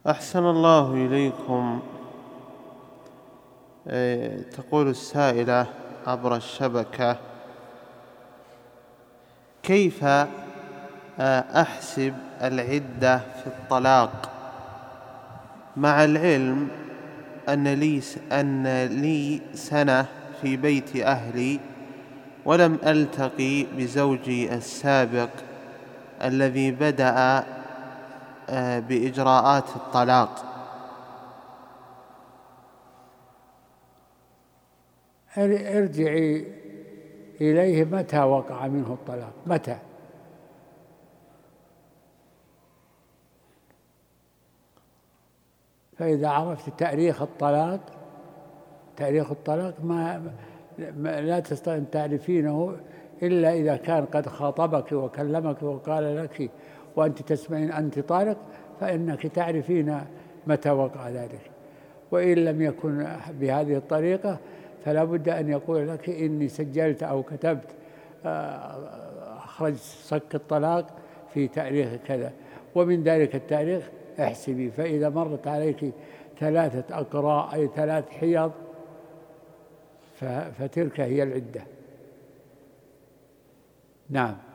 أحسن الله إليكم. تقول السائلة عبر الشبكة: كيف أحسب العدة في الطلاق، مع العلم أن لي سنة في بيت أهلي ولم ألتقي بزوجي السابق الذي بدأ بإجراءات الطلاق؟ ارجعي إليه متى وقع منه الطلاق، متى؟ فإذا عرفت تاريخ الطلاق لا تستطيع أن تعرفينه إلا إذا كان قد خاطبك وكلمك وقال لك وأنت تسمعين أنت طالق، فإنك تعرفين متى وقع ذلك. وإن لم يكن بهذه الطريقة فلا بد أن يقول لك إني سجلت أو كتبت أخرج صك الطلاق في تاريخ كذا، ومن ذلك التاريخ احسبي. فإذا مرت عليك 3 أقراء أي 3 حيض فتلك هي العدة. نعم.